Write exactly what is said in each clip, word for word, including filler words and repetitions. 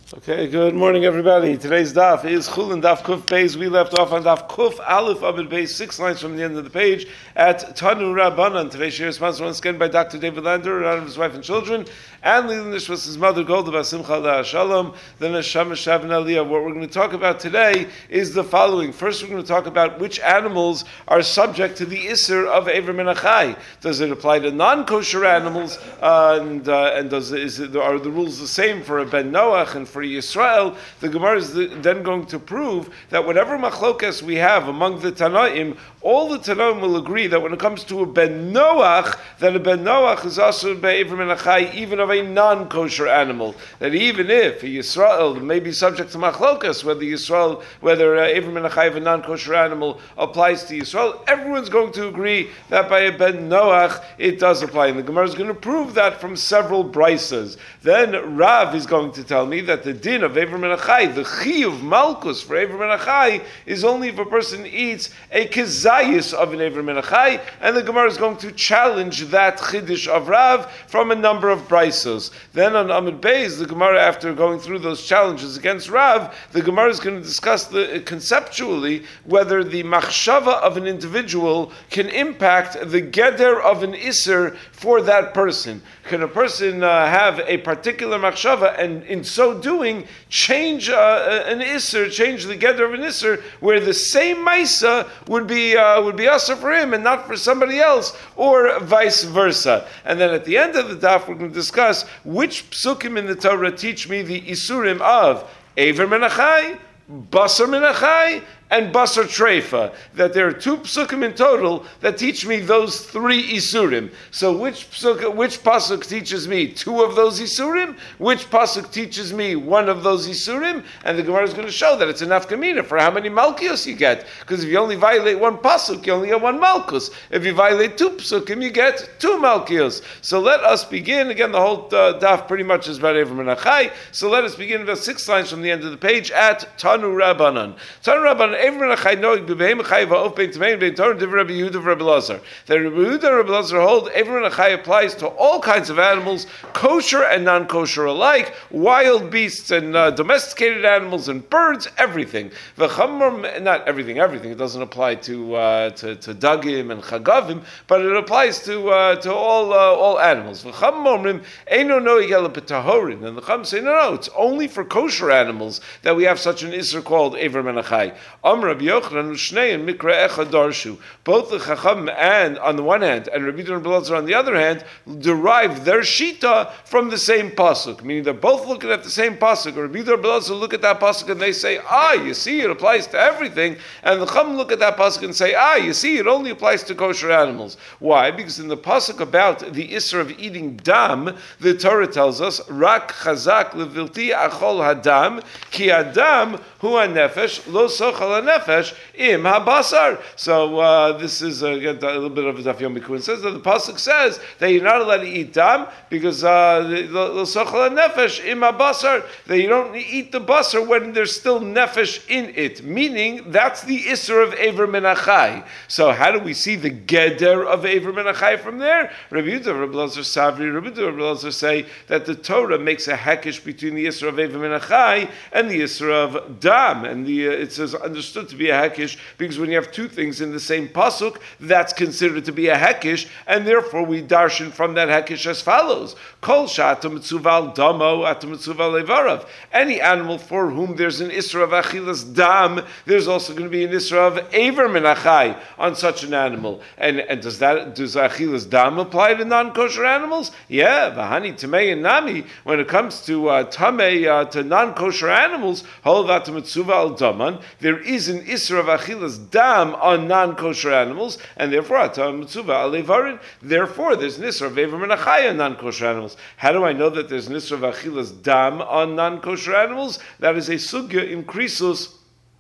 Okay, good morning, everybody. Today's daf is Chulin Daf Kuf Beis. We left off on Daf Kuf Aleph Amud Beis, six lines from the end of the page at Tanu Rabbanan. Today's share is sponsored once again by Doctor David Lander, out of his wife and children, and Leland was his mother Golda Basimcha Leah Shalom. Then Neshama Shavin Aliyah. What we're going to talk about today is the following. First, we're going to talk about which animals are subject to the Isser of Ever Menachai. Does it apply to non-kosher animals? Uh, and uh, and does is it, are the rules the same for a Ben Noach and for Yisrael? The Gemara is the, then going to prove that whatever machlokas we have among the Tanaim, all the Tanaim will agree that when it comes to a Ben Noach, that a Ben Noach is also be'ever menachai, even of a non-kosher animal. That even if a Yisrael may be subject to machlokas, whether Yisrael, whether uh, ever menachai of a non-kosher animal applies to Yisrael, everyone's going to agree that by a Ben Noach it does apply. And the Gemara is going to prove that from several brisas. Then Rav is going to tell me that the din of Ever Menachai, the chi of Malkus for Ever Menachai, is only if a person eats a kezayis of an Ever Menachai, and the Gemara is going to challenge that chiddush of Rav from a number of brisos. Then on Amud Beis, the Gemara, after going through those challenges against Rav, the Gemara is going to discuss the, conceptually whether the machshava of an individual can impact the geder of an Isser for that person. Can a person uh, have a particular machshava and in so doing change uh, an Isser, change the geder of an Isser, where the same Maisa would be uh, would be Asr for him and not for somebody else, or vice versa. And then at the end of the daf, we're going to discuss which psukim in the Torah teach me the Isurim of Ever Menachai, Basar Menachai, and Basar Treifa, that there are two psukim in total that teach me those three isurim. So which psuk, which pasuk teaches me two of those isurim? Which pasuk teaches me one of those isurim? And the Gemara is going to show that it's enough kamina for how many malkios you get. Because if you only violate one pasuk, you only get one malkus. If you violate two psukim, you get two malkios. So let us begin. Again, the whole uh, daf pretty much is about Ever Menachai. So let us begin with six lines from the end of the page at Tanu Rabbanan. Tanu Rabbanan. That Rabbi Yehuda and Rabbi Elazar hold Ever Menachai applies to all kinds of animals, kosher and non-kosher alike, wild beasts and uh, domesticated animals and birds, everything. Not everything, everything. It doesn't apply to uh, to, to dagim and chagavim, but it applies to uh, to all uh, all animals. And the Chum say, no, no, it's only for kosher animals that we have such an Isser called Ever Menachai. Rabbi Yochanan Ushnei and Mikra Echad Darshu. Both the Chacham and on the one hand and Rabbi Yehuda and Rabbi Elazar on the other hand derive their shita from the same pasuk, meaning they're both looking at the same pasuk. Or Rabbi Yehuda and Rabbi Elazar look at that pasuk and they say, ah, you see, it applies to everything. And the Chacham look at that pasuk and say, ah, you see, it only applies to kosher animals. Why? Because in the pasuk about the Isser of eating dam, the Torah tells us, Rak chazak levilti achol hadam ki adam hu hanefesh lo sochal nefesh im habasar. So uh, this is uh, again, a little bit of a Daf Yom Bikuin. Says that the pasuk says that you're not allowed to eat dam because uh, nefesh im habasar, that you don't eat the basar when there's still nefesh in it. Meaning that's the Isser of Ever Menachai. So how do we see the geder of Ever Menachai from there? Rabbi Yehuda, Rabbi Elazar Savri, Rabbi Yehuda, Rabbi Elazar say that the Torah makes a hekesh between the Isser of Ever Menachai and the Isser of dam, and the uh, it says understood to be a hekish because when you have two things in the same pasuk, that's considered to be a hekish, and therefore we darshan from that hekish as follows: Kol shatam mitzuval damo atam mitzuval levarav. Any animal for whom there's an isra of achilas dam, there's also going to be an isra of Ever Menachai on such an animal. And and does that does achilas dam apply to non-kosher animals? Yeah, v'hani tamei and nami. When it comes to uh, tamei uh, to non-kosher animals, hol vatam mitzuval daman, there is an Isra of Achilas Dam on non-kosher animals, and therefore therefore there's an Isra of Ever Menachai on non-kosher animals. How do I know that there's an Isra of Achilas Dam on non-kosher animals? That is a sugya in Krisus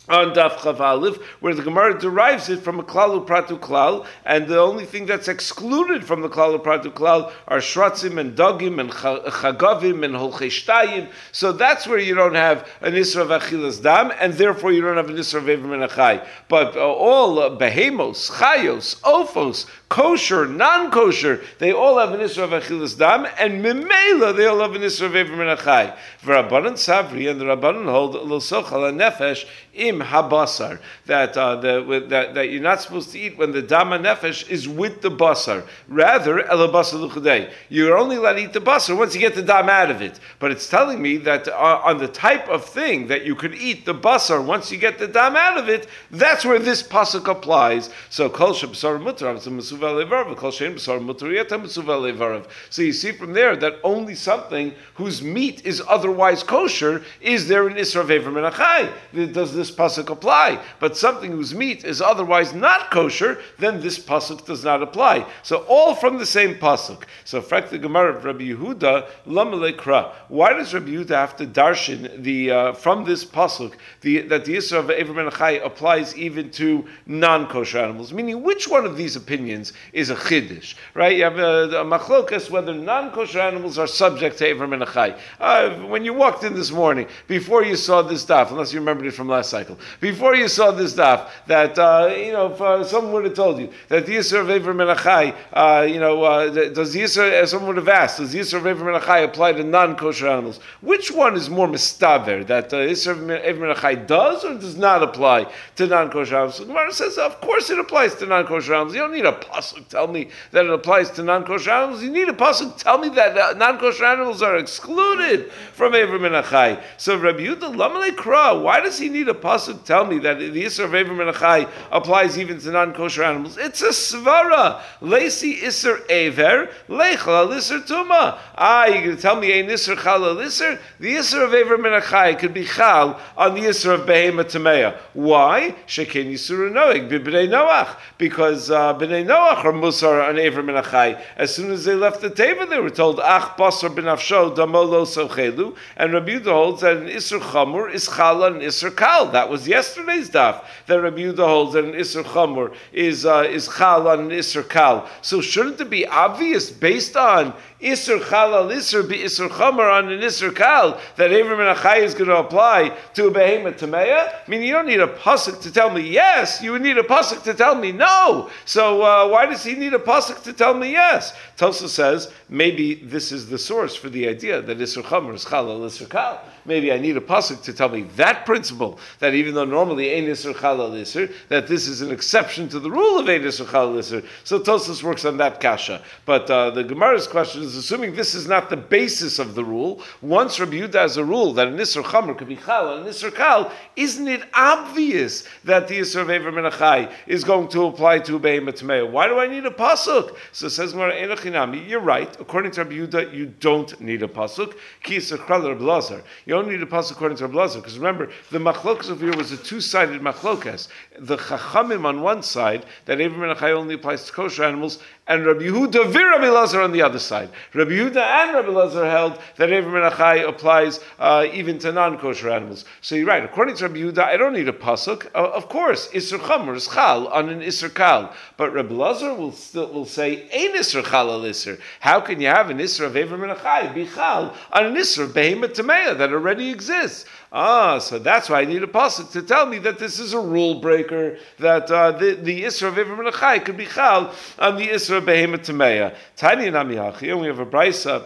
on Daf Chav Aleph, where the Gemara derives it from a klal upratu klal, and the only thing that's excluded from the klal upratu klal are shratzim and dogim and chagavim and holchei shtayim. So that's where you don't have an isra of achilas dam, and therefore you don't have an isra of ever min achai. But uh, all uh, behemos, chayos, ophos, kosher, non-kosher, they all have an isra of achilas dam, and mimela they all have an isra of ever min achai. V'Rabbanan Savri, and the Rabbanan hold lo sochal nefesh im habasar, that uh, the that, that you're not supposed to eat when the dama nefesh is with the basar. Rather, el basar luchadei, you're only allowed to eat the basar once you get the dam out of it. But it's telling me that uh, on the type of thing that you could eat the basar once you get the dam out of it, that's where this pasuk applies. So kol shebasar mutar masuva levarav, kol shein basar mutar yeta masuva levarav. So you see from there that only something whose meat is otherwise kosher is there an isra of ever min achai. Does this pasuk apply? But something whose meat is otherwise not kosher, then this pasuk does not apply. So all from the same pasuk. So frak the Gemara of Rabbi Yehuda lamale kra. Why does Rabbi Yehuda have to darshan the uh, from this pasuk the, that the isra of ever min achai applies even to non-kosher animals? Meaning, which one of these opinions is a chiddush? Right? You have a, a machlokas whether non-kosher animals are subject to ever min achai. Uh, when you walked in this morning, before you saw this daf, unless you remembered it from last cycle, before you saw this daf, that uh, you know, if, uh, someone would have told you that the Yisra of Ever Min Achai, uh, you know, uh, does the Yisra, uh, someone would have asked, does the Yisra of Ever Min Achai apply to non-kosher animals? Which one is more mistaver, that the uh, Yisra of Ever Min Achai does or does not apply to non-kosher animals? So the Gemara says, of course it applies to non-kosher animals. You don't need a pasuk tell me that it applies to non-kosher animals. You need a pasuk tell me that uh, non-kosher animals are excluded from Ever Min Achai. So Rabbi Yehuda Lamale Kra, why does he need a pasuk tell me that the Isser of Ever Min Achai applies even to non-kosher animals? It's a svara. Leisi Isser Ever, Leichal Isser Tuma. Ah, you're going to tell me ein Isser Chal Isser? The Isser of Ever Min Achai could be Chal on the Isser of Behema Tameya. Why? Shekin Yisur Noach, B'nei Noach. Because uh, B'nei Noach are Musar on Ever Min Achai. As soon as they left the teva, they were told, Ach Basar B'nafsho, Damolo Sochelu. And Rabbi Yehuda holds that an Isser Chamur is Chal on an Isser Kal. That was yesterday's daf. That Rabbi Yehuda holds that an Isser Chamur is, uh, is Chal on an Isser Kal. So shouldn't it be obvious based on Isser Chal al Isser be Isser Chamur on an Isser Kal that Ever Min Achai is going to apply to a Behema Tameya? I mean, you don't need a pasuk to tell me yes. You would need a pasuk to tell me no. So uh, why does he need a pasuk to tell me yes? Tosa says maybe this is the source for the idea that Isser Chamur is Chal al Isser Kal. Maybe I need a pasuk to tell me that principle, that even though normally ein Isser Chal al Isser, that this is an exception to the rule of ein Isser Chal al Isser. So Tosfos works on that kasha. But uh, the Gemara's question is assuming this is not the basis of the rule. Once Rabbi Yehuda has a rule that an Isser Chamur could be Chal and an Isser Kal, isn't it obvious that the Isser of Ever Min Achai is going to apply to a Behema Tameya? Why do I need a pasuk? So it says Gemara, Enochinami, you're right. According to Rabbi Yehuda, you don't need a pasuk. Ki Isser Chal Rabbi Lazar. You don't need a pasuk according to Rabbi Lazar, because remember, the machlokas over here was a two-sided machlokas. The Chachamim on one side, that Ever Min Achai only applies to kosher animals, and Rabbi Yehuda vir Rabbi Lazar on the other side. Rabbi Yehuda and Rabbi Lazar held that Ever Min Achai applies uh, even to non-kosher animals. So you're right. According to Rabbi Yehuda, I don't need a pasuk. Uh, of course, Isser Chamur is Chal on an Isser Kal, but Rabbi Lazar will still will say ein Isser Chal al Isser. How can you have an Isser of Ever Min Achai be Chal on an Isser of Behema Tameya that already exists? Ah, so that's why I need a pasuk to tell me that this is a rule breaker, that uh, the, the Isra of Ever Min Achai could be Chal on the Isra of Behema Tameya. Tanya Namihachi, and we have a brisa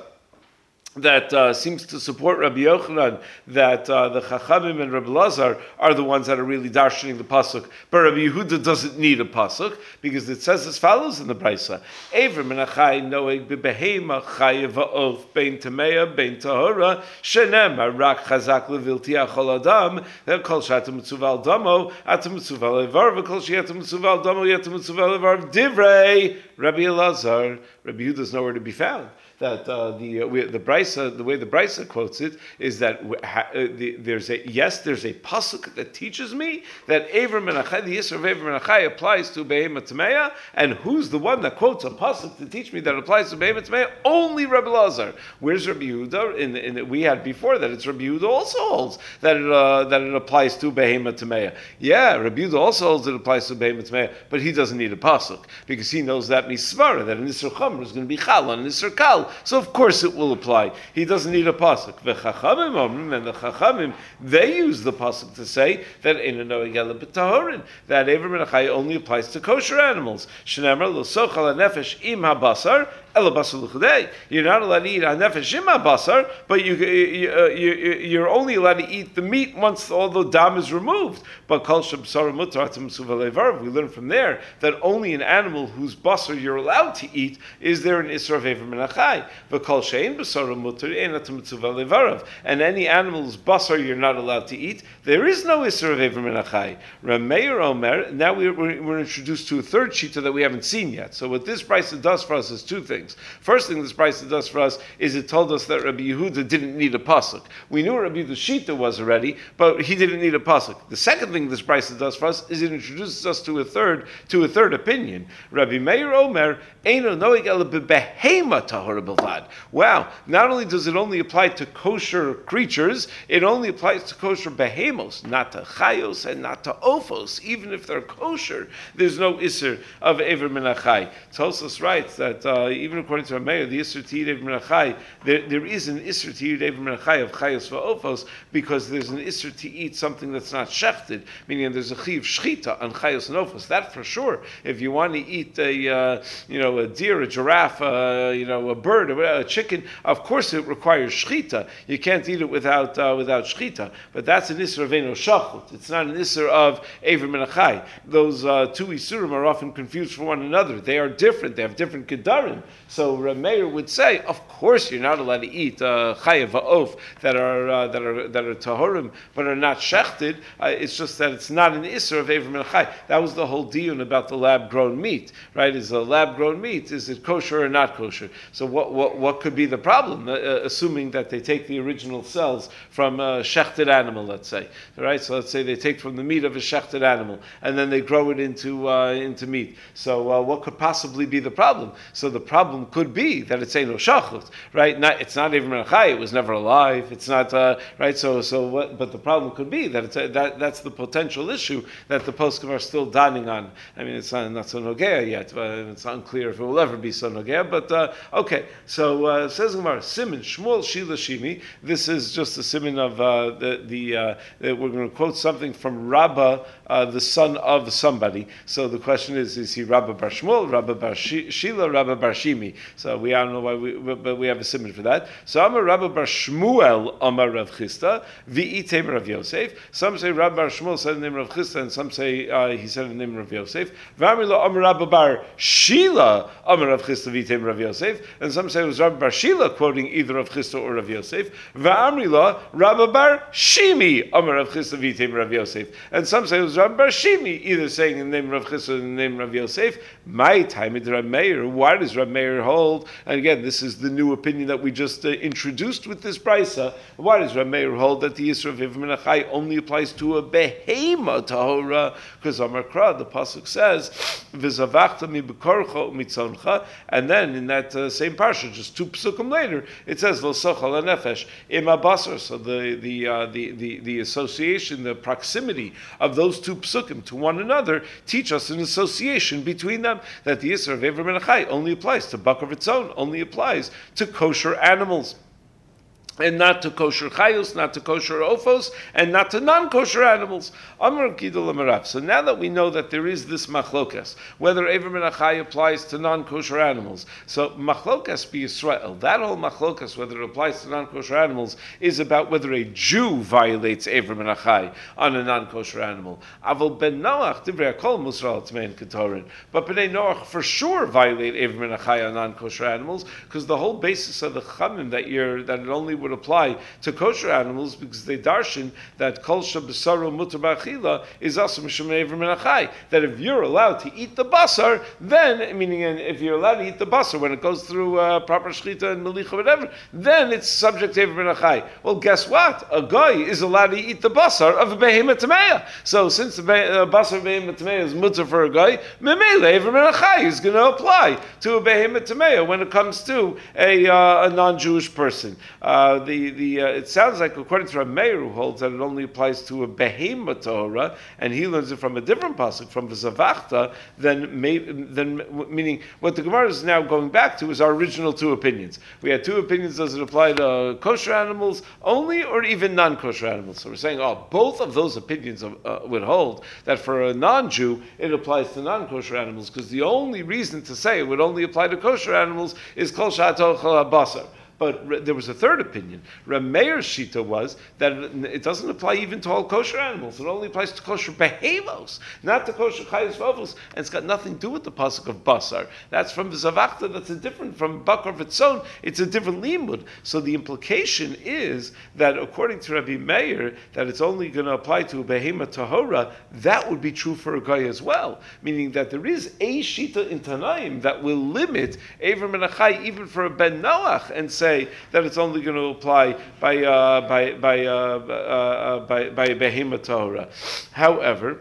that uh, seems to support Rabbi Yochanan, that uh, the Chachamim and Rabbi Lazar are the ones that are really darshaning the pasuk, but Rabbi Yehuda doesn't need a pasuk, because it says as follows in the brisa: Ever Min Achai noeg bebehema chayev va'of bein tameya bein tahora shenemar rak chazak levilti achol adam kol she'atem mitzuval damo atem mitzuval levar v'kol she'atem mitzuval damo yatem mitzuval levar divrei Rabbi Elazar. Rabbi Yehuda is nowhere to be found. that uh, the uh, we, the Brisa, the way the Brisa quotes it is that ha, uh, the, there's a yes, there's a pasuk that teaches me that Aver Menachai, the Yisr of Aver Menachai applies to Behema Tmeya, and who's the one that quotes a pasuk to teach me that applies to Behema Tmeya? Only Rabbi Lazar. Where's Rabbi Yehuda? In, in we had before that it's Rabbi Yehuda also holds that it uh, that it applies to Behema Tmeya. Yeah, Rabbi Yehuda also holds it applies to Behema Tmeya, but he doesn't need a pasuk because he knows that misvara that an Isser Chomer is going to be chal on an Isser Kal, so of course it will apply. He doesn't need a pasuk. V'chachamim omrim, and the chachamim they use the pasuk to say that in a noegel b'tahorin that Aver Menachai only applies to kosher animals. Shneimar lo sochal nefesh im habasar. You're not allowed to eat a nefesh im habasar, but you, you, you, you're only allowed to eat the meat once all the dam is removed. But kol shebasar mutar atam suva levar. We learn from there that only an animal whose basar you're allowed to eat is there an isra of Aver Menachai. But kol shein basar mutar ein atam suva levarav. And any animal's basar you're not allowed to eat, there is no isra of Aver Menachai. Rameir Omer. Now we're, we're, we're introduced to a third shita that we haven't seen yet. So what this brisa does for us is two things. First thing this brisa does for us is it told us that Rabbi Yehuda didn't need a pasuk. We knew Rabbi Yehuda's shita was already, but he didn't need a pasuk. The second thing this brisa does for us is it introduces us to a third to a third opinion. Rabbi Meir Omer eino noig ela bebehema tahora b'lvad. Wow! Not only does it only apply to kosher creatures, it only applies to kosher behemos, not to chayos and not to ophos. Even if they're kosher, there's no isser of Aver Menachai. Tosfos writes that uh, even according to Rameir, the isser to eat Aver Menachai, there, there is an isser to eat Aver Menachai of chayos va'ophos because there's an isser to eat something that's not shechted, meaning there's a chiv shchita on chayos and ophos. That for sure. If you want to eat a uh, you know a deer, a giraffe, uh, you know a bird, a chicken, of course it requires shchita. You can't eat it without uh, without shchita. But that's an isser of eno shachut. It's not an isser of Aver Menachai. Those uh, two isurim are often confused for one another. They are different. They have different gedarim. So Rameir would say, of course you're not allowed to eat uh, chayav va'of that are uh, that are that are tahorim but are not shechted. Uh, it's just that it's not an isser of Aver Menachai. That was the whole deal about the lab-grown meat, right? Is a lab-grown meat, is it kosher or not kosher? So what what, what could be the problem? Uh, assuming that they take the original cells from a shechted animal, let's say, right? So let's say they take from the meat of a shechted animal and then they grow it into uh, into meat. So uh, what could possibly be the problem? So the problem could be that it's no shachut, right? Not, it's not Aver Menachai. It was never alive. It's not uh, right. So so what? But the problem could be that it's a, that that's the potential issue that the poskim are still daning on. I mean, it's not, not so nogea yet. But it's unclear if it will ever be so nogea. But uh, okay. So uh, says Gemara, Simin Shmuel Shila Shimi. This is just a simin of uh, the the. Uh, we're going to quote something from Rabbah, uh, the son of somebody. So the question is: is he Rabbah bar Shmuel, Rabbah bar Shila, Rabbah bar Shimi? So we I don't know why we but we have a siman for that. So Amar Rabbah bar Shmuel Amar Rav Chisda V'item Rav Yosef. Some say Rabbah bar Shmuel said the name of Rav Chisda, and some say uh, he said the name of Rav Yosef. V'amilo Amar Rabbah bar Shila Amar Rav Chisda V'item Rav Yosef, and some say it was Rabbah bar Shila quoting either Rav Chisda or Rav Yosef. V'amilo Rabbah bar Shimi Amar Rav Chisda V'item Rav Yosef, and some say it was Rabbah bar Shimi either saying the name of Rav Chisda and the name of Rav Yosef. My time is Rav Meir. Why does Rav Meir hold? And again, this is the new opinion that we just uh, introduced with this brisa. Why does Rav Meir hold that the Yisra of Aver Menachai only applies to a behema tahora? Because Amar Kra, the pasuk says, "V'zavachta mi bekorcha umitzoncha," and then in that uh, same parsha, just two psukim later, it says "V'sochal hanefesh im habasar." So the the, uh, the the the association, the proximity of those two psukim to one another teach us an association between them. That the Yisra of Aver Menachai only applies to bakar of its own, only applies to kosher animals, and not to kosher chayos, not to kosher ophos, and not to non-kosher animals. Amar Gidol Amarav. So now that we know that there is this machlokas, whether Aver Menachai applies to non-kosher animals, so machlokas be Yisrael, that whole machlokas, whether it applies to non-kosher animals, is about whether a Jew violates Aver Menachai on a non-kosher animal. Aval ben Noach divrei hakol musral tmein ketorin. But Bnei Noach for sure violate Aver Menachai on non-kosher animals, because the whole basis of the chamim that you're that it only would apply to kosher animals because they darshan that kol shebesaru mutar ba'achila is also mishum eiver min achai. That if you're allowed to eat the basar, then meaning if you're allowed to eat the basar when it goes through uh, proper shchita and melicha whatever, then it's subject to eiver min achai. Well, guess what? A guy is allowed to eat the basar of a behema tameya. So since the uh, basar of behema tameya is mutar for a guy, memele eiver min achai is going to apply to a behema tameya when it comes to a, uh, a non-Jewish person. Uh, the the uh, it sounds like according to a Meir who holds that it only applies to a behema tahora, and he learns it from a different pasuk from the Zavachta. Then, may, then meaning what the Gemara is now going back to is our original two opinions. We had two opinions: does it apply to kosher animals only, or even non-kosher animals? So we're saying, oh, both of those opinions uh, would hold that for a non-Jew it applies to non-kosher animals, because the only reason to say it would only apply to kosher animals is kol sha'atochel habasar. But there was a third opinion. Rameir's shita was that it doesn't apply even to all kosher animals. It only applies to kosher behemos, not to kosher chayes vavos, and it's got nothing to do with the pasuk of basar. That's from the Zavachta. That's a different from bakar v'tzon. It's a different limud. So the implication is that according to Rabbi Meir, that it's only going to apply to a behema tahora. That would be true for a guy as well, meaning that there is a shita in Tanaim that will limit Eiver min achai even for a ben Noach and say that it's only going to apply by uh, by by uh, uh, uh, by by behema tahora. However,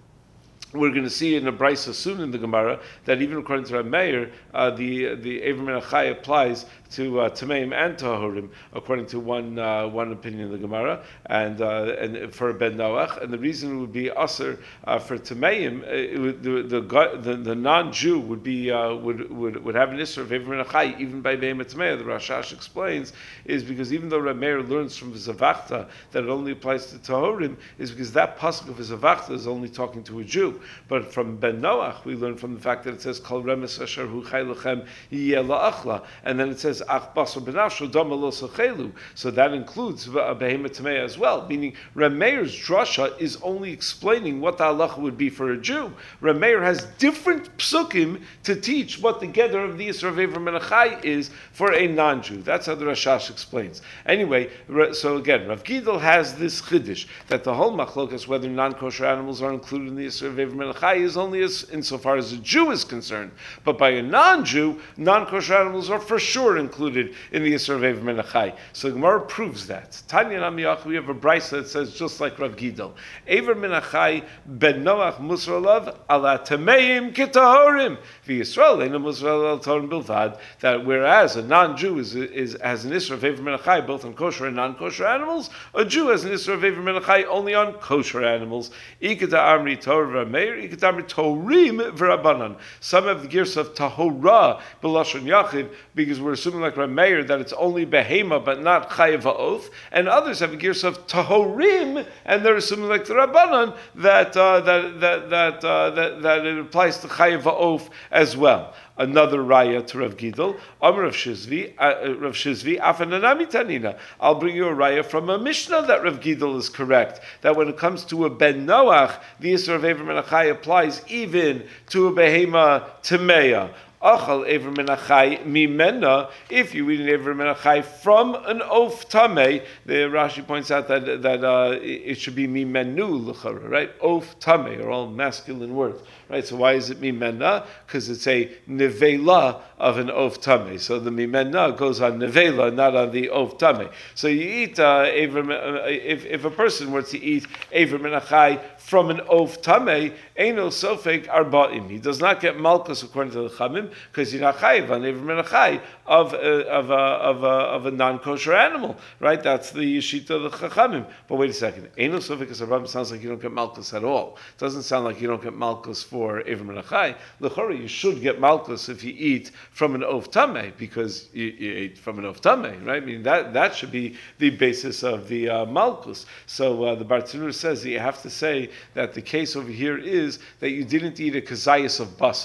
we're going to see in the Brisa soon in the Gemara that even according to Rabbi Meir, uh, the the Eiver min achai applies to uh, Tameim and Tahorim, according to one uh, one opinion of the Gemara, and uh, and for Ben Noach, and the reason would be Aser uh, for Tameim, uh, the, the the the non-Jew would be uh, would would would have an Isser of Eiver min achai even by Behema Tameim. The Rashash explains is because even though Rabbi Meir learns from the Zavachta that it only applies to Tahorim, is because that pasuk of the Zavachta is only talking to a Jew. But from Ben Noach, we learn from the fact that it says Kol Remes Asher Hu Chai Lechem Yiyeh La'achla, and then it says Ach Basar B'Nafsho Dama Lo Sochelu. So that includes a Behema Tamei as well. Meaning, Rameir's drasha is only explaining what the halacha would be for a Jew. Rameir has different psukim to teach what the gather of the Yisra of Eiver min achai is for a non-Jew. That's how the Rashash explains. Anyway, so again, Rav Gidel has this chiddush that the whole machlokas whether non-kosher animals are included in the Yisra of Eiver min achai is only as insofar as a Jew is concerned. But by a non-Jew, non-kosher animals are for sure included in the Yisra of Eiver min achai. So Gemara proves that. Tanya Namiyach, we have a brisa that says just like Rav Gidel, Eiver min achai ben Noach musar alav ala tameim kitahorim v'Yisrael eina musar al torim bilvad. That whereas a non-Jew is, is has an Yisra of Eiver min achai both on kosher and non-kosher animals, a Jew has an Yisra of Eiver min achai only on kosher animals. Ikata amri torah v'meir, ikata amri torim v'rabanan. Some have the gears of tahora b'lashon yachid because we're assuming like Rameir that it's only behema but not chayav ha'oth, and others have the gears of tahorim and they're assuming like the Rabbanan that uh, that that that, uh, that that it applies to chayav ha'oth as well. Another raya to Rav Gidel, Amr Rav Shizvi, uh, Rav Shizvi, Afananami Tanina. I'll bring you a raya from a Mishnah that Rav Gidel is correct. That when it comes to a Ben Noach, the Yisra of Eiver min achai applies even to a Behema Temeya. Achal Eiver min achai mimena. If you eat an Eiver min achai from an oaf tamei, the Rashi points out that that uh, it should be mimenu l'chara, right? Oaf tamei are all masculine words, right? So why is it mimena? Because it's a nevela of an oaf tamei. So the mimena goes on nevela, not on the oaf tamei. So you eat uh, Eiver, uh, if if a person were to eat Eiver min achai from an oaf tamei, eino sofek arba'im. He does not get malchus according to the Chamim, because you're not chayiv on Eiver min achai of a, of a, of a, of a non-kosher animal, right? That's the yeshita of the Chachamim. But wait a second, Eino Sofek Arba'im sounds like you don't get malchus at all. It doesn't sound like you don't get malchus for Eiver min achai. L'chora, you should get malchus if you eat from an oaf tamei, because you, you ate from an oaf tamei, right? I mean that that should be the basis of the uh, malchus. So uh, the Bartanur says that you have to say that the case over here is that you didn't eat a kazayas of basar.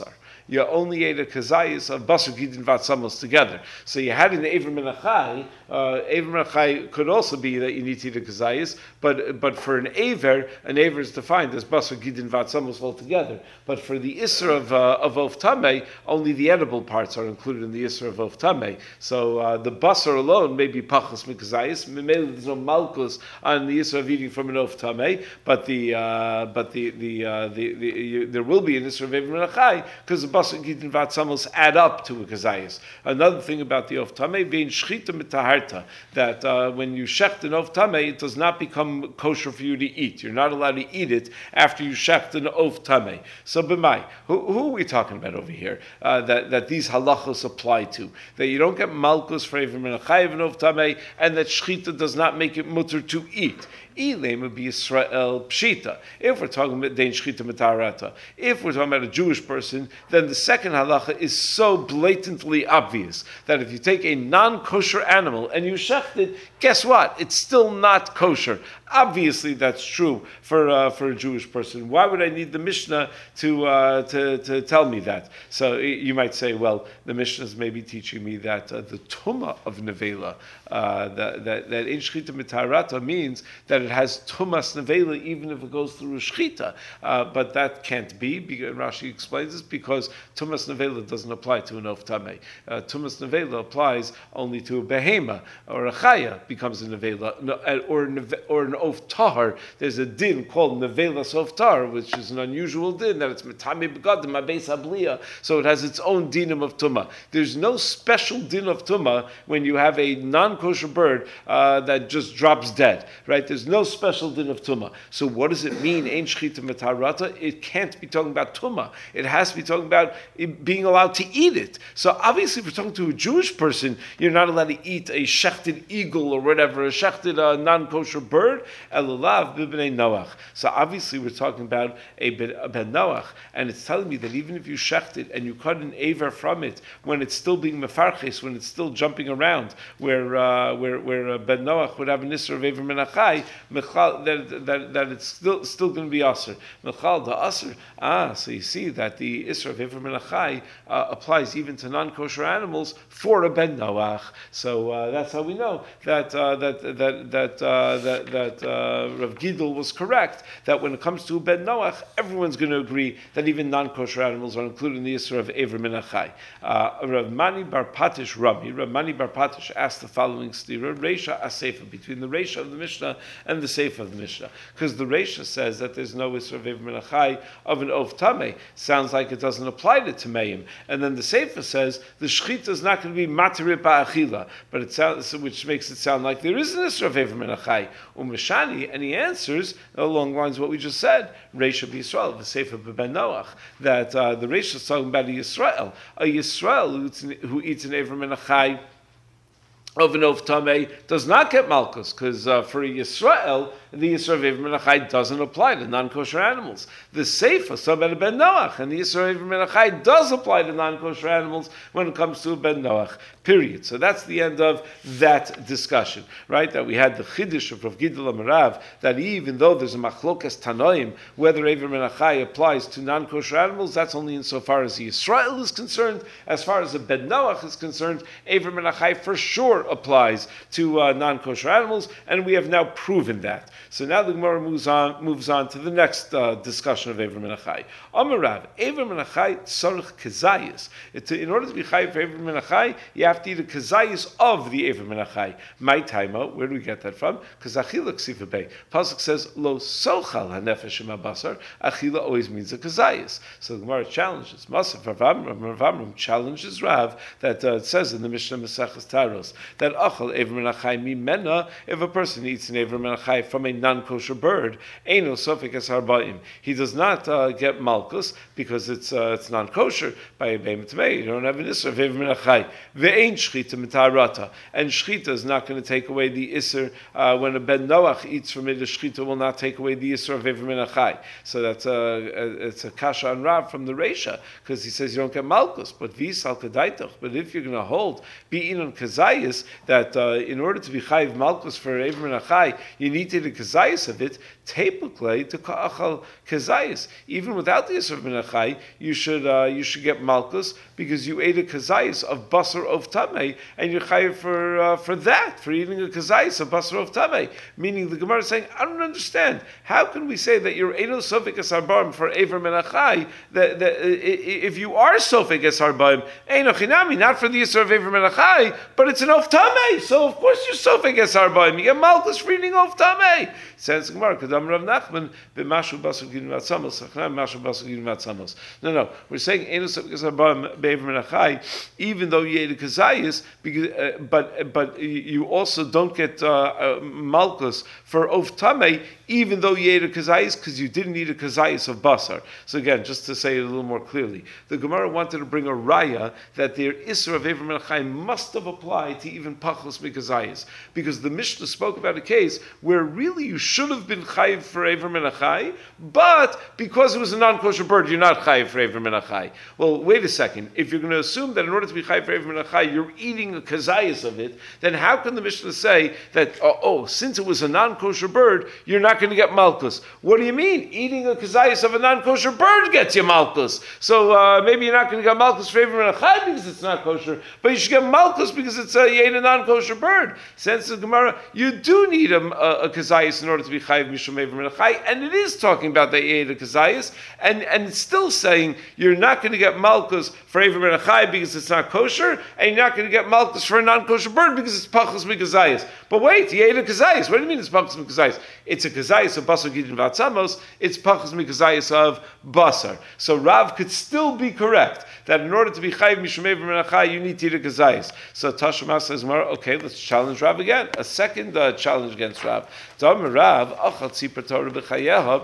you only ate a kazayis of basar gidin vatzamos together. So you had an Ever Menachai. Uh, Ever Menachai could also be that you need to eat a kazayis, but but for an Aver, an Aver is defined as basar gidin vatzamos altogether. But for the Isra of uh, of Of Tameh, only the edible parts are included in the Isra of Of Tameh. So uh, the basar alone may be pachas mikazayis. There's no malchus on the Isra of eating from an Of Tameh, but the uh, but the the, uh, the, the you, there will be an Isra of Ever Menachai because the basar gidin vatzamos add up to a kazayis. Another thing about the Of Tameh, being shchita mitaharta, that uh, when you shecht an Of Tameh, it does not become kosher for you to eat. You're not allowed to eat it after you shecht an Of Tameh. So b'mai, who, who are we talking about over here? Uh, that, that these halachos apply to. That you don't get malchus for Ever Menachai and Of Tameh, and that shchita does not make it mutter to eat. Ilem would be Israel Pshita. If we're talking about Dein Shchita Mitarata, if we're talking about a Jewish person, then the second halacha is so blatantly obvious that if you take a non-kosher animal and you shecht it, guess what? It's still not kosher. Obviously, that's true for uh, for a Jewish person. Why would I need the Mishnah to uh, to to tell me that? So you might say, well, the Mishnah is maybe teaching me that uh, the tumah of nevela, uh, that that that in shchita mitarata means that it has tumas nevela even if it goes through a shchita. Uh, but that can't be. Because Rashi explains this because tumas nevela doesn't apply to an of tameh. Uh, tumas nevela applies only to a behema or a chaya becomes a nevela, or or an of tahar. There's a din called nevelas of tahar, which is an unusual din that it's metame begadim abeis habliya, so it has its own dinim of tumah. There's no special din of tumah when you have a non-kosher bird uh, that just drops dead, right? There's no special din of tumah. So what does it mean? Ein shchita metarata? It can't be talking about tumah. It has to be talking about it being allowed to eat it. So obviously, if you're talking to a Jewish person, you're not allowed to eat a shechted eagle or whatever, a shechted uh, non-kosher bird. Elulav b'bnei Noach. So obviously we're talking about a ben Noach, and it's telling me that even if you shecht it and you cut an aver from it, when it's still being mefarches, when it's still jumping around, where uh, where where uh, ben Noach would have an isser of aver menachai, that, that that it's still still going to be aser. Mechal the aser. Ah, so you see that the isser of aver menachai uh, applies even to non-kosher animals for a ben Noach. So uh, that's how we know that uh, that that that uh, that that. Uh, Rav Gidel was correct that when it comes to Ben Noach, everyone's going to agree that even non-kosher animals are included in the Yisra of Ever Menachai. Uh, Rav Mani Bar Patish Rami, Rav Mani Bar Patish asked the following stira, Reisha Asefa, between the Reisha of the Mishnah and the Seifa of the Mishnah. Because the Reisha says that there's no Yisra of Ever Menachai of an Ov Tameh. Sounds like it doesn't apply to Tameim. And then the Seifa says the Shechita is not going to be Matirip Achila, but it sounds, which makes it sound like there is an Yisra of Ever Menachai. Shani, and he answers along the lines of what we just said, Reisha b'Yisrael, the Sefer b'Ben Noach, that uh, the Reisha is talking about a Yisrael, a Yisrael who eats an, who eats an Ever Menachai of an Ov Tameh does not get Malchus, because uh, for a Yisrael, the Yisra of Ever Menachai doesn't apply to non-kosher animals. The Seifa, so about a Ben Noach, and the Yisra of Ever Menachai does apply to non-kosher animals when it comes to a Ben Noach, period. So that's the end of that discussion, right? That we had the Chiddush of Rav Gidel Amarav, that even though there's a Machlokas Tanoim, whether Ever Menachai applies to non-kosher animals, that's only insofar as the Yisrael is concerned. As far as the Ben Noach is concerned, Ever Menachai for sure applies to uh, non-kosher animals, and we have now proven that. So now the Gemara moves on, moves on to the next uh, discussion of Ever Menachai. Amarav, Ever Menachai tzarich kezayis. In order to be chai for Ever Menachai, you have to eat a kezayis of the Ever Menachai. My taima, where do we get that from? Because achila ksiva bei. Pasuk says lo sochal hanefesh basar. Achila always means a kezayis. So the Gemara challenges. Masaf Rav Amram, Rav Amram challenges Rav that uh, it says in the Mishnah Maseches Taros that achal Ever Menachai mimena, if a person eats an Ever Menachai from a non-kosher bird, eino sofik es harbaim. He does not uh, get malchus because it's uh, it's non-kosher by a behemoth tamei. You don't have an isser of Ever Menachai. Ve'ein shchita mitarata, and shchita is not going to take away the isser uh, when a ben Noach eats from it. The shchita will not take away the isser of Ever Menachai. So that's a, a it's a kasha on Rav from the Reisha because he says you don't get malchus, but visal kedaitach. But if you're going to hold be'in on kazayis that uh, in order to be chayiv malchus for Ever Menachai, you need to kazayis of it, tepuklei to ka'achal kazayis. Even without the Yisr of Menachai, you should uh, you should get malchus because you ate a kazayis of basar of tamei, and you're chayiv for uh, for that, for eating a kazayis of basar of tamei. Meaning the Gemara is saying, I don't understand. How can we say that you're eno sofik esarbaim for Aver Menachai? That, that if you are sofik esarbaim, eno chinami, not for the Yisr of Aver Menachai, but it's an of tamei. So of course you're sofik esarbaim. You get malchus for eating of tamei. Says the Gemara, Kadam Rav Nachman, b'mashu basar gidin vatzamos, mashu basar gidin vatzamos. No, no, we're saying eno sofik esarbaim be'Aver Menachai, even though you ate a kazayis, because uh, but but you also don't get uh, uh, malchus for of tamei, even though you ate a kazayis, because you didn't eat a kazayis of basar. So again, just to say it a little more clearly, the Gemara wanted to bring a raya that their isser of Aver Menachai must have applied to even pachos mikazayis, because the Mishnah spoke about a case where really you should have been chayiv for Aver Menachai, but because it was a non-kosher bird, you're not chayiv for Aver Menachai. Well, wait a second. If you're going to assume that in order to be chayiv for Aver Menachai, you're eating a kazayis of it, then how can the Mishnah say that, oh, oh since it was a non-kosher bird, you're not going to get malchus? What do you mean? Eating a kazayis of a non-kosher bird gets you malchus. So uh, maybe you're not going to get malchus for Aver Menachai because it's not kosher, but you should get malchus because it's a, you ate a non-kosher bird. Since the Gemara, you do need a, a, a kazayis in order to be chayiv mishum Aver Menachai, and it is talking about that you ate a kazayis, and, and it's still saying you're not going to get malchus for Aver Menachai because it's not kosher, and you're not going to get malchus for a non-kosher bird because it's pachos mikazayis. But wait, you ate a kazayis. What do you mean it's pachos mikazayis? It's a kazayis of basar gidin vatzamos. It's pachos mikazayis of basar. So Rav could still be correct that in order to be chayiv mishum Aver Menachai, you need to eat a kazayis. So Tashma says, okay, let's challenge Rav again. A second uh, challenge against Rav. Dam Rav achal tzipar Torah b'chayeha.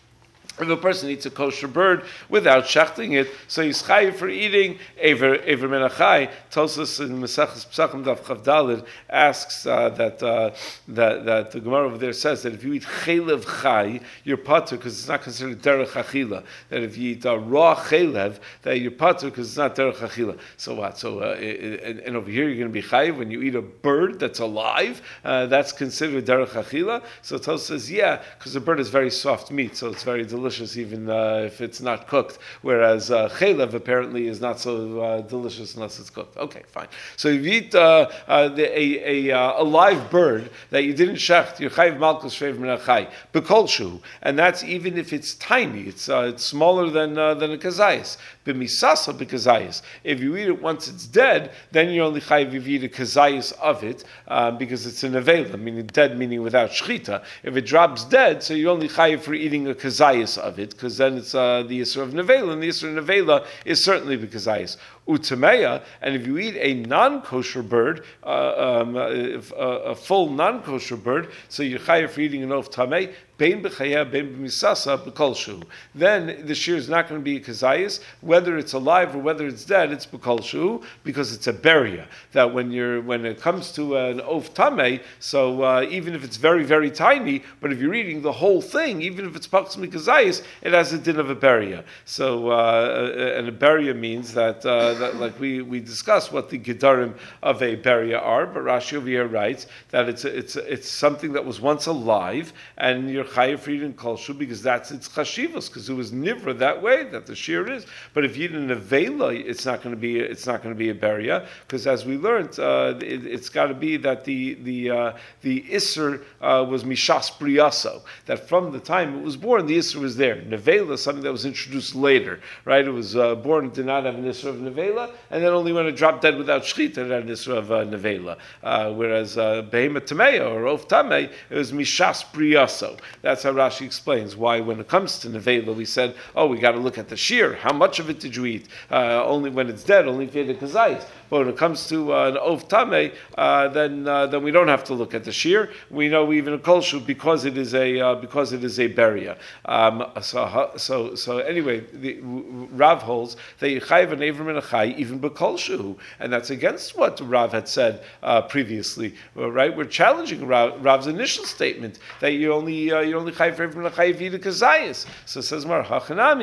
If a person eats a kosher bird without shechting it, so he's chayiv for eating Aver Aver Menachai. Tosfos in Maseches Pesachim Daf Chav Daled asks uh, that uh, that that the Gemara over there says that if you eat chelev chai, you're patur because it's not considered derech achila. That if you eat uh, raw chelev, that you're patur because it's not derech achila. So what? So uh, and, and over here you're going to be chayiv when you eat a bird that's alive. Uh, that's considered derech achila. So Tosfos says yeah, because the bird is very soft meat, so it's very delicious. Even uh, if it's not cooked, whereas uh, chelev apparently is not so uh, delicious unless it's cooked. Okay, fine. So if you eat uh, uh, the, a, a, uh, a live bird that you didn't shecht, you're chayiv malchus for Aver Menachai, b'kol shu, and that's even if it's tiny, it's uh, it's smaller than uh, than a kazayis. B'misasa b'kazayis. If you eat it once it's dead, then you're only chayiv if you eat a kazayis of it um, because it's a nevela, meaning dead, meaning without shchita. If it drops dead, so you're only chayiv for eating a kazayis of it, because then it's uh, the Yisr of Nevela, and the Yisr of Nevela is certainly because Ayis. Utameya, and if you eat a non-kosher bird, uh, um, a, a full non-kosher bird, so you're chayav for eating an of tamei, bein b'chaya, bein b'misasa, b'kol shu. Then the shear is not going to be a kazayis, whether it's alive or whether it's dead, it's b'kol shu, because it's a beria. That when you're when it comes to an of tamei, so uh, even if it's very very tiny, but if you're eating the whole thing, even if it's pachos mikazayis, it has a din of a beria. So uh, and a beria means that. Uh, That, like we, we discussed what the gedarim of a beria are, but Rashi over here writes that it's a, it's a, it's something that was once alive, and you're chayiv for eating kolshu because that's its chashivas, because it was nivra that way that the shear is. But if you eat a nevela, it's not going to be it's not going to be a beria, because as we learned, uh, it, it's got to be that the the uh, the isser uh, was mishas briyaso, that from the time it was born the isser was there. Nevela is something that was introduced later, right? It was uh, born it did not have an isser of nevela. And then only when it dropped dead without shchita, it had an isra of uh, nevela. Uh, whereas uh, behemoth tamei or of tamei, it was mishas briyaso. That's how Rashi explains why when it comes to nevela, we said, oh, we got to look at the shear. How much of it did you eat? Uh, only when it's dead, only if you ate a kazayis. But when it comes to uh, an of tamei, uh, then uh, then we don't have to look at the shear. We know even a kolshu because it is a uh, because it is a beria. Um, so so so anyway, the, Rav holds that you chayiv an Aver Menachai even b'kolshu, and that's against what Rav had said uh, previously. Well, right? We're challenging Rav, Rav's initial statement that you only uh, you only chayiv for Aver Menachai if you eat a kazayis. So it says Mar Hachanami.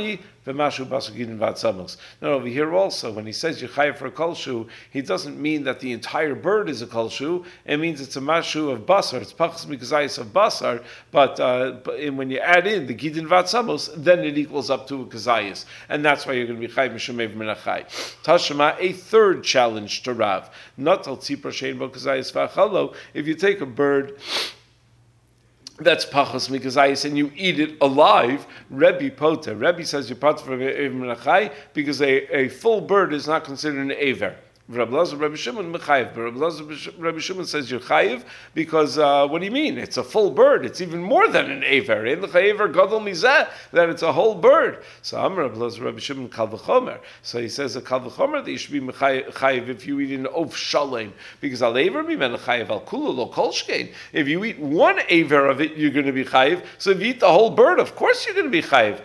v'mashu basar gidin v'atzamos. Now over here also, when he says you're chayiv for a kolshu, he doesn't mean that the entire bird is a kolshu. It means it's a mashu of basar. It's pachas mikazayis of basar. But, uh, but when you add in the gidin v'atzamos, then it equals up to a kazayis, and that's why you're going to be chayiv mishum ever minachai. Tashema, a third challenge to Rav. Not al tzipra shein bo kazayis v'achalo. If you take a bird that's pachas mikazayis and you eat it alive, Rebbe Pota. Rebbe says you're part of ever minachai because a, a full bird is not considered an aver. Rabbi Lazar, Rabbi Shimon, mechayiv. But Rabbi Lazar, Rabbi Shimon says you're chayiv because uh, what do you mean? It's a full bird. It's even more than an aver. In the chayiver gadol mizeh that it's a whole bird. So I'm Rabbi Lazar, Rabbi Shimon kal v'chomer. So he says a kal v'chomer that you should be mechayiv if you eat an of shalem because al aver mimen chayiv al kula lo kolshkein. If you eat one aver of it, you're going to be chayiv. So if you eat the whole bird, of course you're going to be chayiv.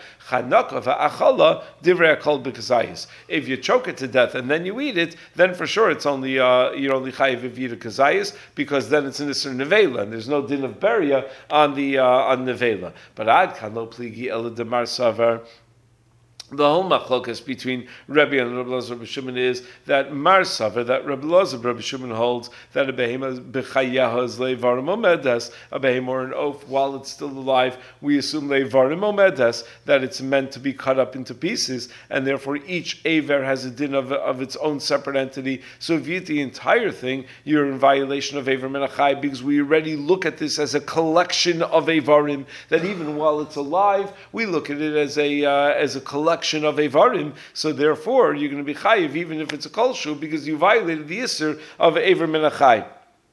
If you choke it to death and then you eat it, then for sure it's only uh, you're only chayiv if you eat a kazayis because then it's an isser nevela and there's no din of beria on the uh, on nevela. But ad kan lo pligi el demar savar. The whole machlokas between Rebbe and Rabbi Lazar Rabbi Shimon is that Mar Savar, that Rabbi Lazar Rabbi Shimon holds that a behema b'chayaha is leivarim omedes, a behema or an oaf while it's still alive, we assume leivarim omedes, that it's meant to be cut up into pieces, and therefore each aver has a din of, of its own separate entity. So if you eat the entire thing, you're in violation of aver menachai, because we already look at this as a collection of avarim, that even while it's alive, we look at it as a uh, as a collection of Evarim, so therefore you're going to be chayiv even if it's a kolshu because you violated the isser of Evar Menachai.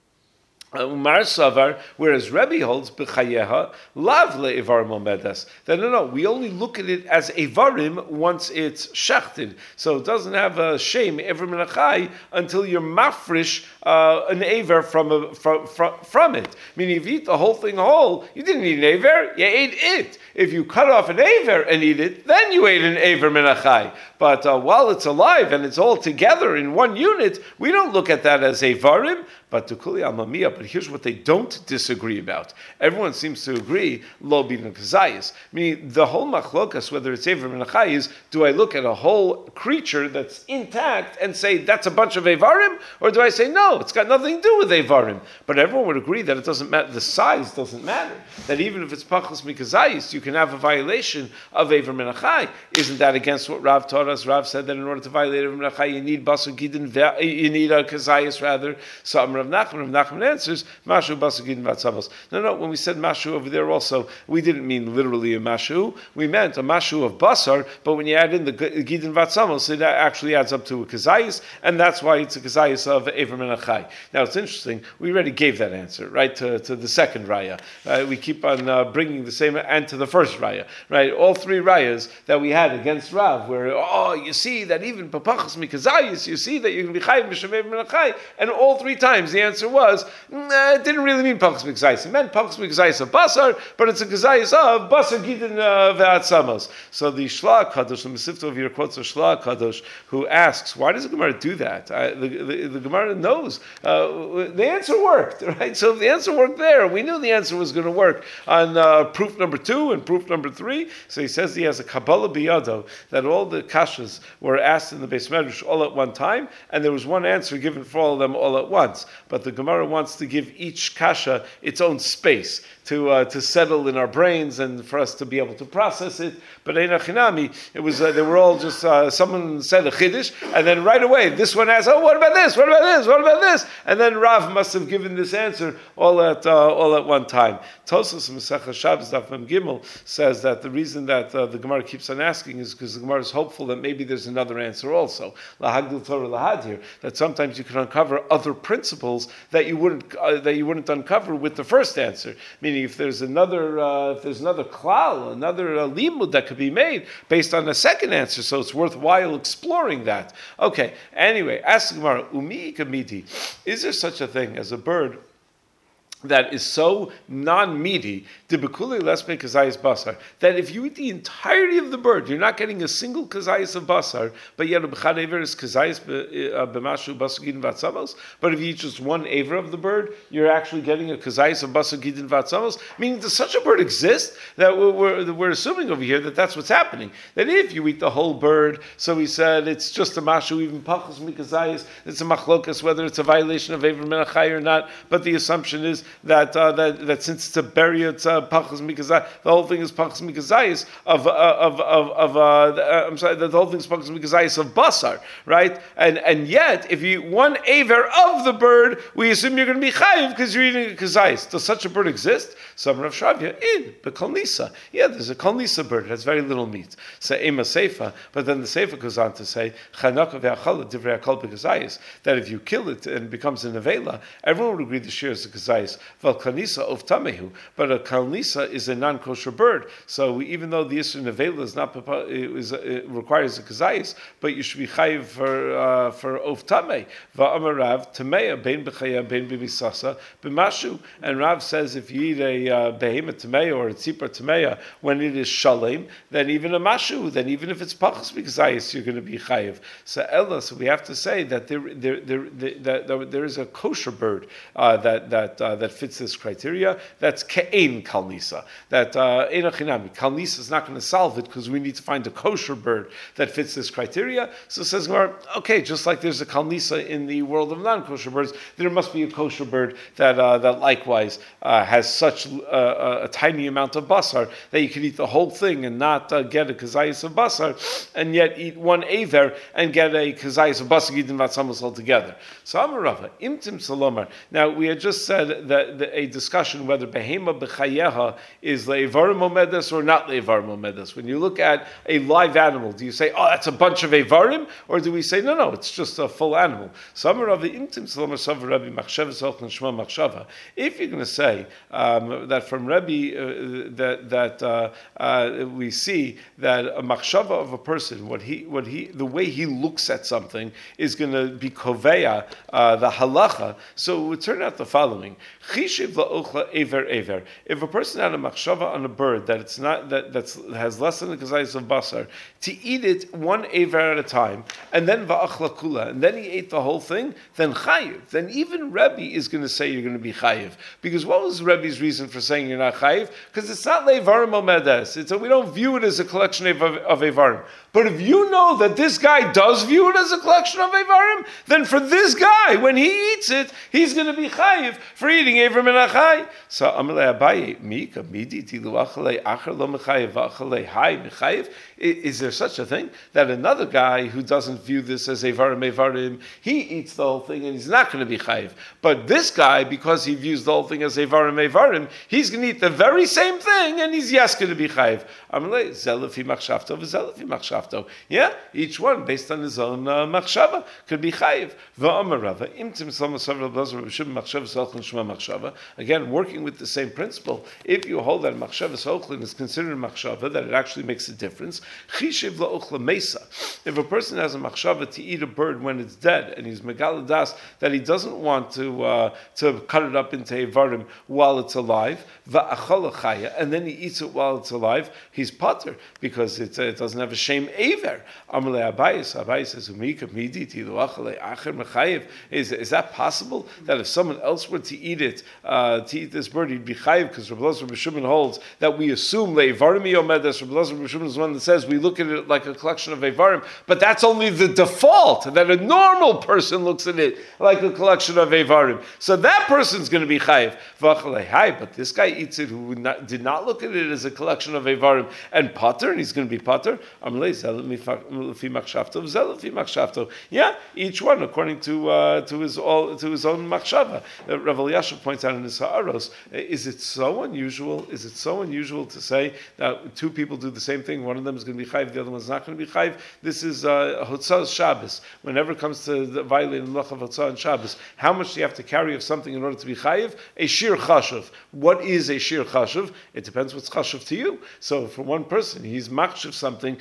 Umar Savar, whereas Rebbe holds b'chayeha lav le'evarim omedas. Then no, no, we only look at it as evarim once it's shechted. So it doesn't have a shame ever menachai until you're mafrish uh, an aver from, a, from from from it. Meaning, if you eat the whole thing whole, you didn't eat an aver, you ate it. If you cut off an aver and eat it, then you ate an aver menachai. But uh, while it's alive and it's all together in one unit, we don't look at that as evarim. But to kuli amamiyah, but here's what they don't disagree about. Everyone seems to agree, lo bin kazayis. Meaning the whole machlokas, whether it's evar menachai, is do I look at a whole creature that's intact and say that's a bunch of evarim, or do I say no, it's got nothing to do with evarim? But everyone would agree that it doesn't matter. The size doesn't matter. That even if it's pachas mikazayis, you can have a violation of evar menachai. Isn't that against what Rav taught us? Rav said that in order to violate evar menachai, you need basar gidin, you need a kazayis rather. So Rav Nachman, Rav Nachman answers, Mashu Basagidin Vatzavos. No, no, when we said Mashu over there also, we didn't mean literally a Mashu, we meant a Mashu of Basar, but when you add in the Gidin Vatzavos, it actually adds up to a Kazayis, and that's why it's a Kazayis of Evar Menachai. Now it's interesting, we already gave that answer, right, to, to the second Raya. Uh, we keep on uh, bringing the same, and to the first Raya, right? All three Rayas that we had against Rav, where, oh, you see that even Papachas Mikazayis, you see that you can be Chayiv Misham Evar Menachai, and all three times the answer was, nah, it didn't really mean Pachas Mikzayis. It meant Pachas Mikzayis of Basar, but it's a Kazayis of Basar Gidin Ve'atzamos. So the Shla Kadosh, the Mesivta of your quotes of Shla Kadosh, who asks, why does the Gemara do that? Uh, the, the, the Gemara knows. Uh, the answer worked, right? So if the answer worked there, we knew the answer was going to work on uh, proof number two and proof number three. So he says he has a Kabbalah Biyado, that all the kashas were asked in the Beis Medrash all at one time, and there was one answer given for all of them all at once. But the Gemara wants to give each kasha its own space to uh, to settle in our brains and for us to be able to process it. But Eina Chinami, it was uh, they were all just uh, someone said a chiddush, and then right away this one asked, oh, what about this? What about this? What about this? And then Rav must have given this answer all at uh, all at one time. Tosfos Masechah Shabbos Daf Mem Gimel says that the reason that uh, the Gemara keeps on asking is because the Gemara is hopeful that maybe there's another answer also. Lahagdil Torah Lahad here, that sometimes you can uncover other principles that you wouldn't uh, that you wouldn't uncover with the first answer. Meaning, if there's another uh, if there's another klal, another uh, limud that could be made based on a second answer, so it's worthwhile exploring that. Okay. Anyway, ask the Gemara, Umi kamiti, is there such a thing as a bird that is so non-meaty, that if you eat the entirety of the bird, you're not getting a single kazayas of basar, but yet is kazayas b'mashu basar gidin vatzamos. But if you eat just one aver of the bird, you're actually getting a kazayas of basar gidin vatzamos. Meaning, does such a bird exist? That we're, we're, we're assuming over here that that's what's happening. That if you eat the whole bird, so he said it's just a mashu, even pachos mikazayas, it's a machlokas, whether it's a violation of aver menachai or not. But the assumption is that uh, that, that since it's a burial, it's a pachas mikazayis. The whole thing is pachas mikazayis of uh, of of of. Uh, the, I'm sorry, the whole thing is pachas mikazayis of basar, right? And and yet, if you eat one aver of the bird, we assume you're going to be chayiv because you're eating a kazayis. Does such a bird exist? Some Rav Shavya in bekol nisa. Yeah, there's a kol nisa bird. It has very little meat. So ema seifa, but then the seifa goes on to say chanaka ve'achala divrei akol bekazayis, that if you kill it and it becomes an avela, everyone would agree the shear is a kazayis. Val kalnisa of tamehu, but a kalnisa is a non-kosher bird. So even though the Yisra Nevela is not is it requires a kazayis, but you should be chayiv for uh, for of tameh. Va'amarav tameya bein b'chaya bein b'misasa b'mashu. And Rav says if you eat a uh, behemoth tameya or a tzipra tameya when it is shalem, then even a mashu, then even if it's pachas b'kazayis, you're going to be chayiv. So Ella, so we have to say that there there there there, there, there is a kosher bird uh, that that uh, that fits this criteria. That's ke'ein kalnisa. That ein achinami. Kalnisa is not going to solve it because we need to find a kosher bird that fits this criteria. So it says Gemara, okay, just like there's a kalnisa in the world of non-kosher birds, there must be a kosher bird that uh, that likewise uh, has such uh, a tiny amount of basar that you can eat the whole thing and not uh, get a kazayis of basar, and yet eat one aver and get a kazayis of basar gidin vatzamos altogether. So Amarava, imtim salomar. Now we had just said that the, a discussion whether behema b'chayeha is le'evarim omedes or not le'evarim omedes. When you look at a live animal, do you say, oh, that's a bunch of evarim, or do we say, no, no, it's just a full animal? So Amarava, imtim salomar savar Rabbi machshava zochan shma machshava. If you're going to say um, that from Rabbi uh, that that uh, uh, we see that a machshava of a person, what he what he the way he looks at something is going to be koveya uh, the halacha. So it would turn out the following: chishiv la'ochla ever ever. If a person had a machshava on a bird that it's not that that's, has less than the kazayis of basar, to eat it one aver at a time, and then va'achla kula, and then he ate the whole thing, then chayiv. Then even Rebbe is going to say you're going to be chayiv. Because what was Rebbe's reason for saying you're not chayiv? Because it's not le'evarim omedes. It's a, we don't view it as a collection of, of, of evarim. But if you know that this guy does view it as a collection of evarim, then for this guy, when he eats it, he's going to be chayiv for eating evarim and achai. So Amalei Abaye, Mika Midi Tilu Achalei Acher Lo Mechayiv Achalei Hai Mechayiv. Is there such a thing that another guy who doesn't view this as evarim evarim, he eats the whole thing and he's not going to be chayiv? But this guy, because he views the whole thing as evarim evarim, he's going to eat the very same thing and he's yes going to be chayiv. Amalei Zelafi Machshavto v'Zelafi Machshavto. Yeah, each one based on his own uh, machshava could be chayiv. V'Amarava Imtim Salma Savra Blazer B'Shim Machshava Zolchin Shema Machshava. Again, working with the same principle. If you hold that machshava zolchin is considered machshava, that it actually makes a difference. Chishiv la'ochla mesa. If a person has a machshava to eat a bird when it's dead, and he's megaladas that he doesn't want to uh, to cut it up into evarim while it's alive, va'achala chaya, and then he eats it while it's alive, he's pater because it, uh, it doesn't have a shame aver. Amalei Abayis, Abayis says, Umika midi tilu achalei acher mechayev. Is is that possible that if someone else were to eat it, uh, to eat this bird, he'd be chayev? Because Rabbi Elazar B'Shimon holds that we assume le'evarim yomedes. Rabbi Elazar B'Shimon is one that says we look at it like a collection of evarim, but that's only the default, that a normal person looks at it like a collection of evarim. So that person's going to be chayiv. But this guy eats it who not, did not look at it as a collection of evarim and pater, and he's going to be pater. Yeah, each one according to uh, to his all to his own machshava. Uh, Rav Elyashiv points out in his Ha'aros, is it so unusual? Is it so unusual to say that two people do the same thing? One of them is going to be chayiv, the other one is not going to be chayiv. This is uh, Hotzah Shabbos. Whenever it comes to the violating the Melach of Hotzah and Shabbos, how much do you have to carry of something in order to be chayiv? A shir chashuv. What is a shir chashuv? It depends what's chashuv to you. So for one person, he's machshuv something. So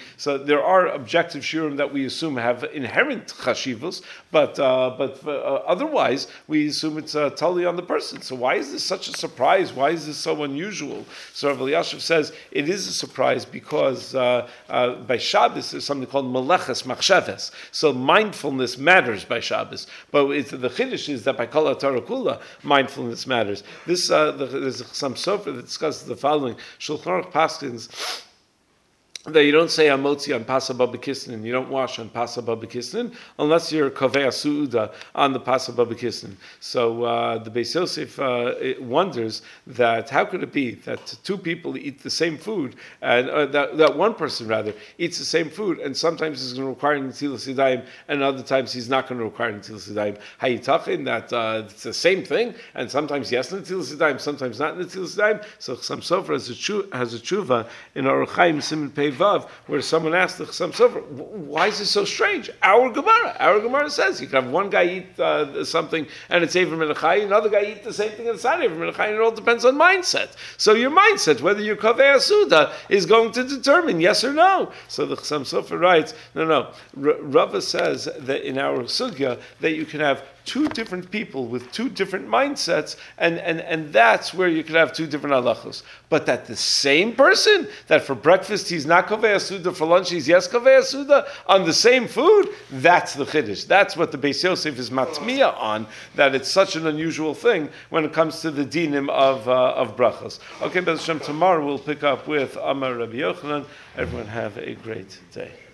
there are objective shiurim that we assume have inherent chashivos, but uh, but uh, otherwise we assume it's uh, totally on the person. So why is this such a surprise? Why is this so unusual? So Rav Elyashiv says it is a surprise because uh, uh, by Shabbos there's something called meleches machsheves. So mindfulness matters by Shabbos, but it's, the chiddush is that by Kol HaTorah Kula mindfulness matters. This uh, the, there's some sofer that discusses the following: Shulchan Aruch paskins that you don't say Amotzi on Pasa Baba Kisnin, you don't wash on Pasa Baba Kisnin, unless you're Kaveh Su'uda on the Pasa Baba Kisnin. So uh, the Beis Yosef uh, wonders that how could it be that two people eat the same food, and uh, that, that one person rather eats the same food, and sometimes he's going to require Netilas Yadayim, and other times he's not going to require Netilas Yadayim. Hayitachin, that uh, it's the same thing, and sometimes yes Netilas Yadayim, sometimes not Netilas Yadayim. So Chassam Sofer has a, chu- has a tshuva in Orach Chaim Siman Pei Vav, where someone asked the Chassam Sofer, why is this so strange? Our Gemara, our Gemara says you can have one guy eat uh, something and it's Eivrim Menachai, another guy eat the same thing and it's not Eivrim Menachai, and it all depends on mindset. So your mindset, whether you're Kaveh Asuda, is going to determine yes or no. So the Chassam Sofer writes, no, no, R- Rava says that in our Sugya that you can have two different people with two different mindsets, and, and, and that's where you could have two different halachos. But that the same person, that for breakfast he's not Kaveh Asuda, for lunch he's yes Kaveh Asuda, on the same food, that's the Chiddush. That's what the Beis Yosef is matmiya on, that it's such an unusual thing when it comes to the dinim of uh, of brachos. Okay, B'ez Hashem, tomorrow we'll pick up with Amar Rabbi Yochanan. Everyone have a great day.